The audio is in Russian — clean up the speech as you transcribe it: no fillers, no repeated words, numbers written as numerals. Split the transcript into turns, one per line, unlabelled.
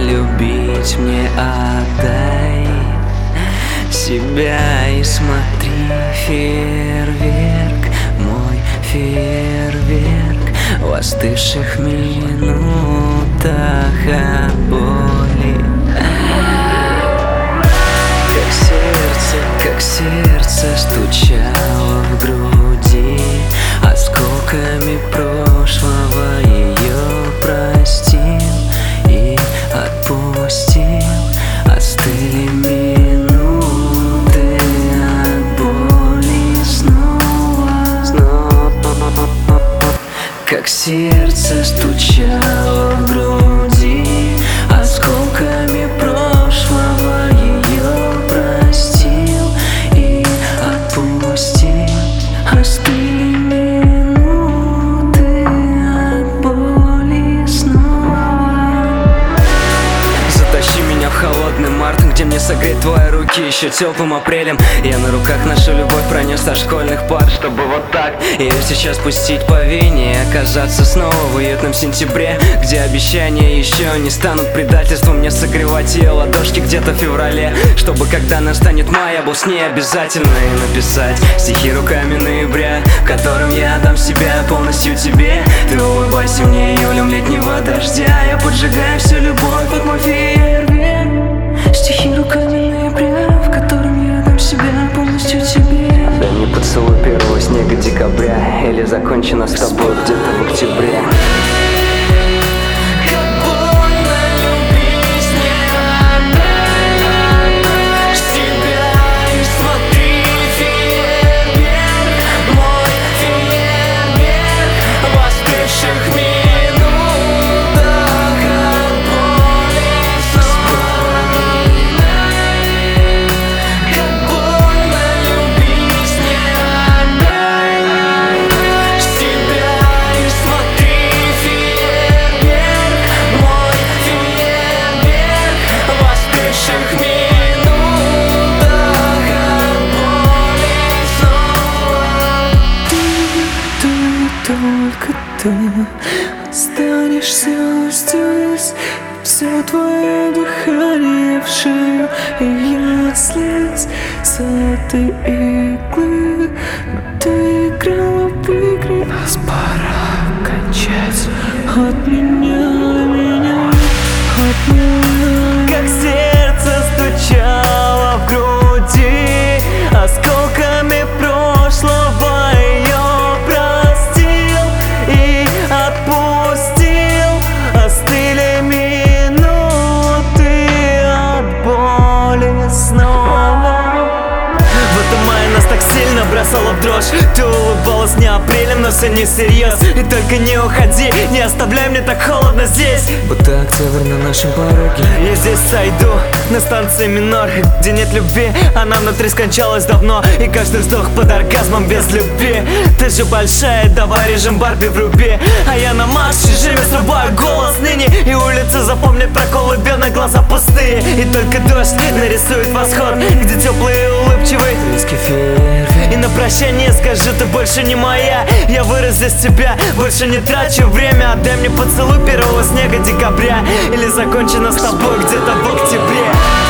любить мне отдай себя и смотри, фейерверк, мой фейерверк в остывших минутах от боли. Как сердце стучало в груди осколками прошлого, ее простил и отпустил. Остыли минуты от боли снова. Как сердце стучало в груди осколками прошлого, ее простил и отпустил. Остыли минуты от боли снова. Затащи меня в холодный март, где мне согреть твои руки еще теплым апрелем. Я на руках нашу любовь пронес со школьных пар, чтобы вот так ее сейчас пустить по вене и оказаться снова в уютном сентябре, где обещания еще не станут предательством. Мне согревать ее ладошки где-то в феврале, чтобы когда настанет май, я был с ней обязательно и написать стихи руками ноября, которым я отдам себя полностью тебе. Ты улыбайся мне июлем летнего дождя, я поджигаю всю любовь под мой фейерверк. Стихи руками ноября, в котором я отдам себя полностью тебе. Дай мне поцелуй первого снега декабря, или закончено с тобой где-то в октябре.
Только ты останешься здесь, все твое дыхание в шею, и я слез с этой иглы. Но ты играла в игры, нас пора кончать. От меня, от меня.
Как сердце стучало в груди осколками прошлого, ее простил и отпустил. Остыли минуты от боли снова. В этом мае нас так сильно бросало в дрожь. Ты улыбалась не апрелем, но все не всерьез. И только не уходи, не оставляй, мне так холодно здесь,
будто октябрь на нашем пороге.
Я здесь сойду на станции минор, где нет любви, она внутри скончалась давно. И каждый вздох под оргазмом без любви. Ты же большая, давай режим Барби вруби. А я на марш-режиме срубаю голос ныне, и улицы запомнят проколы, бедные глаза пустые. И только дождь нарисует восход, где теплый и улыбчивый
Близкий фейерверк.
и на прощание скажи, ты больше не моя. Я вырос здесь тебя, больше не трачу время. Отдай мне поцелуй первого снега декабря, или закончено с тобой где-то в октябре.